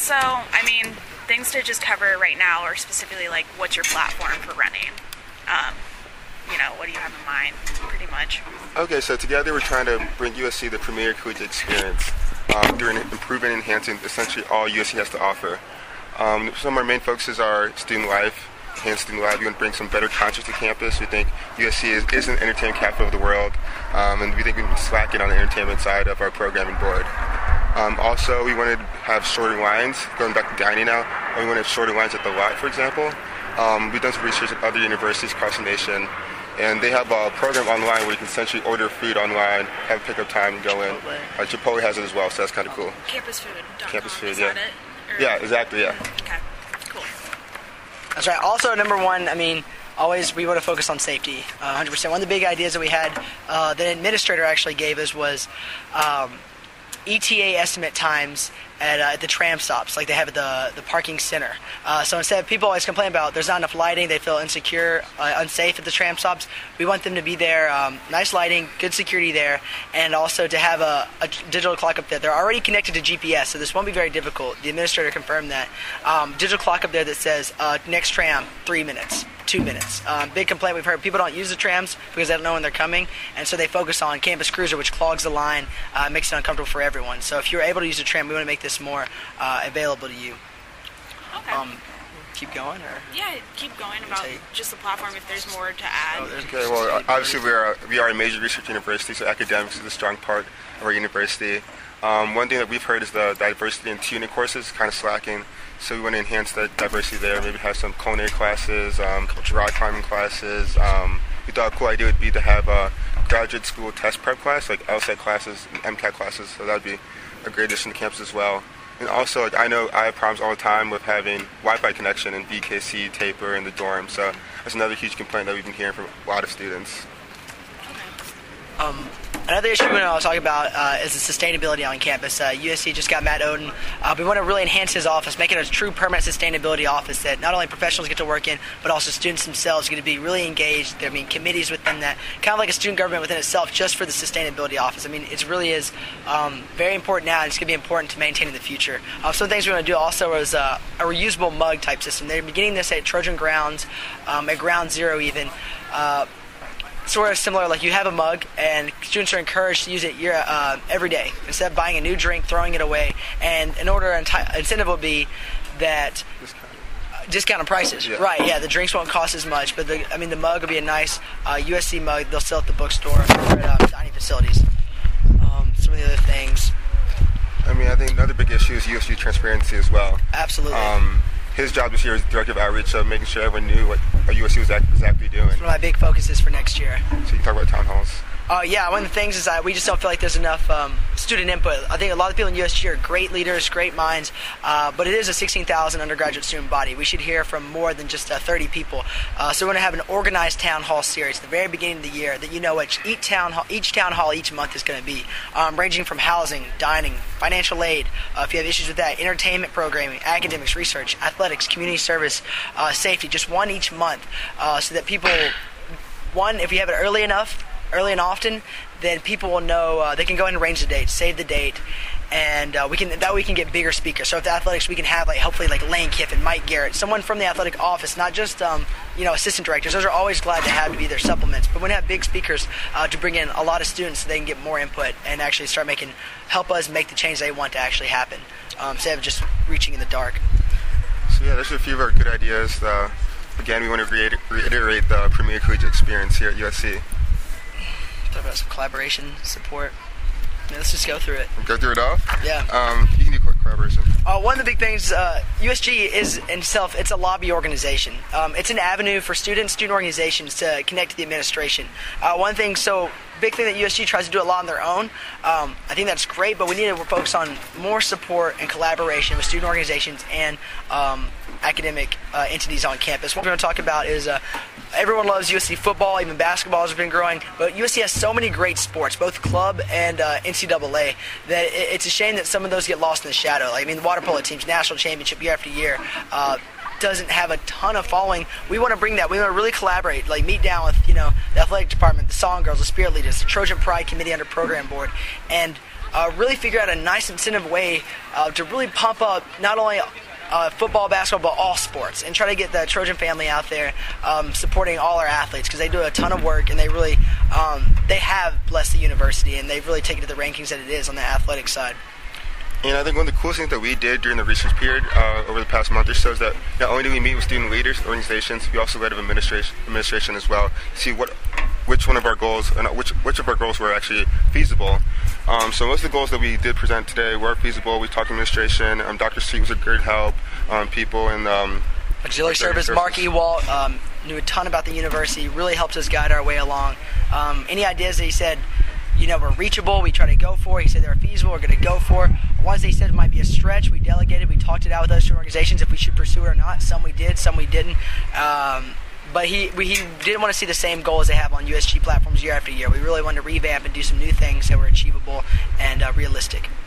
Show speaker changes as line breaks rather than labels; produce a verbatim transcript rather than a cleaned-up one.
so, I mean, things to just cover right now are specifically like, what's your platform for running? Um, you know, what do you have in mind, pretty much?
Okay, so together we're trying to bring U S C the premier collegiate experience um, through improving and enhancing essentially all U S C has to offer. Um, some of our main focuses are student life, enhanced student life. We want to bring some better concerts to campus. We think U S C is, is an entertainment capital of the world, um, and we think we've been slacking on the entertainment side of our programming board. Um, also, we wanted to have shorter lines, going back to dining now, we want to have shorter lines at the lot, for example. Um, we've done some research at other universities across the nation, and they have a program online where you can essentially order food online, have a pickup time, and go in. Uh, Chipotle has it as well, so that's kind of cool.
Campus food.
Campus food,
Is
yeah.
that it? Or-
Yeah, exactly, yeah.
Okay, cool.
That's right. Also, number one, I mean, always we want to focus on safety, uh, one hundred percent. One of the big ideas that we had, uh, the administrator actually gave us was um, E T A estimate times at, uh, at the tram stops, like they have at the, the parking center. Uh, so instead of people always complain about there's not enough lighting, they feel insecure, uh, unsafe at the tram stops, we want them to be there, um, nice lighting, good security there, and also to have a, a digital clock up there. They're already connected to G P S, so this won't be very difficult. The administrator confirmed that. Um, digital clock up there that says uh, next tram, three minutes. Two minutes. Um, big complaint we've heard, people don't use the trams because they don't know when they're coming, and so they focus on Campus Cruiser, which clogs the line, uh, makes it uncomfortable for everyone. So if you're able to use the tram, we want to make this more uh, available to you.
Okay.
Um, keep going, or?
Yeah, keep going about
Take-
just the platform if there's more to add.
Oh, there's-
Okay, well, obviously we are, we are a major research university, so academics is a strong part of our university. Um, one thing that we've heard is the diversity in tuning courses is kind of slacking, so we want to enhance that diversity there, maybe have some culinary classes, um, rock climbing classes. Um, we thought a cool idea would be to have a graduate school test prep class, like LSAT classes and MCAT classes, so that would be a great addition to campus as well. And also, like, I know I have problems all the time with having Wi-Fi connection in V K C, Taper, in the dorm, so that's another huge complaint that we've been hearing from a lot of students.
Um, another issue we want to talk about uh, is the sustainability on campus. Uh, U S C just got Matt Oden. Uh, we want to really enhance his office, make it a true permanent sustainability office that not only professionals get to work in, but also students themselves get to be really engaged. There are committees within that, kind of like a student government within itself, just for the sustainability office. I mean, it really is um, very important now, and it's going to be important to maintain in the future. Uh, some things we want to do also is uh, a reusable mug type system. They're beginning this at Trojan Grounds, um, at Ground Zero even. Uh, Sort of similar, like you have a mug, and students are encouraged to use it year, uh, every day instead of buying a new drink, throwing it away. And in order, enti- incentive would be that uh, discounted prices.
Yeah.
Right? Yeah, the drinks won't cost as much, but the, I mean, the mug will be a nice uh, U S C mug. They'll sell at the bookstore or at uh, dining facilities. Um, some of the other things.
I mean, I think another big issue is U S U transparency as well.
Absolutely.
Um, his job this year is director of outreach, so making sure everyone knew what U S U was act- exactly doing.
One of my big focuses for next year.
So you can talk about town halls.
Uh, yeah, one of the things is that we just don't feel like there's enough um, student input. I think a lot of people in U S G are great leaders, great minds, uh, but it is a sixteen thousand undergraduate student body. We should hear from more than just uh, thirty people. Uh, so we're going to have an organized town hall series at the very beginning of the year that you know what each town hall, each town hall each month is going to be, um, ranging from housing, dining, financial aid, uh, if you have issues with that, entertainment programming, academics, research, athletics, community service, uh, safety, just one each month, uh, so that people, one, if we have it early enough, early and often, then people will know, uh, they can go ahead and arrange the date, save the date, and uh, we can that way we can get bigger speakers. So if the athletics, we can have like hopefully like Lane Kiffin, Mike Garrett, someone from the athletic office, not just um, you know assistant directors. Those are always glad to have to be their supplements. But we have big speakers uh, to bring in a lot of students so they can get more input and actually start making help us make the change they want to actually happen, um, instead of just reaching in the dark.
So yeah, those are a few of our good ideas. Uh, again, we want to reiter- reiterate the premier collegiate experience here at U S C.
Talk about some collaboration, support. I mean, let's just go through it.
Go through it all?
Yeah.
Um, you can do quick collaboration.
Uh, one of the big things, uh, U S G is in itself, it's a lobby organization. Um, it's an avenue for students, student organizations to connect to the administration. Uh, one thing, so big thing that U S G tries to do a lot on their own. Um, I think that's great, but we need to focus on more support and collaboration with student organizations and um, academic uh, entities on campus. What we're going to talk about is uh, everyone loves U S C football, even basketball has been growing, but U S C has so many great sports, both club and uh, N C double A, that it, it's a shame that some of those get lost in the shadow. Like, I mean, the water polo team's national championship year after year uh, doesn't have a ton of following. We want to bring that. We want to really collaborate, like meet down with, you know, the athletic department, the song girls, the spirit leaders, the Trojan Pride Committee under program board, and uh, really figure out a nice incentive way uh, to really pump up not only Uh, football, basketball, but all sports, and try to get the Trojan family out there um, supporting all our athletes, because they do a ton of work, and they really um, they have blessed the university, and they've really taken it to the rankings that it is on the athletic side.
And I think one of the coolest things that we did during the research period uh, over the past month or so is that not only do we meet with student leaders, organizations, we also led of administration, administration as well, see what which one of our goals, and which which of our goals were actually feasible. Um, so most of the goals that we did present today were feasible. We talked to administration. Um, Doctor Street was a good help. Um, people in um,
auxiliary service, Mark Ewalt um, knew a ton about the university, really helped us guide our way along. Um, any ideas that he said, you know, were reachable, we try to go for. He said they were feasible, we're going to go for. Ones they said might be a stretch, we delegated, we talked it out with those two organizations if we should pursue it or not. Some we did, some we didn't. Um, but he we, he didn't want to see the same goals they have on U S G platforms year after year. We really wanted to revamp and do some new things that were achievable and uh, realistic.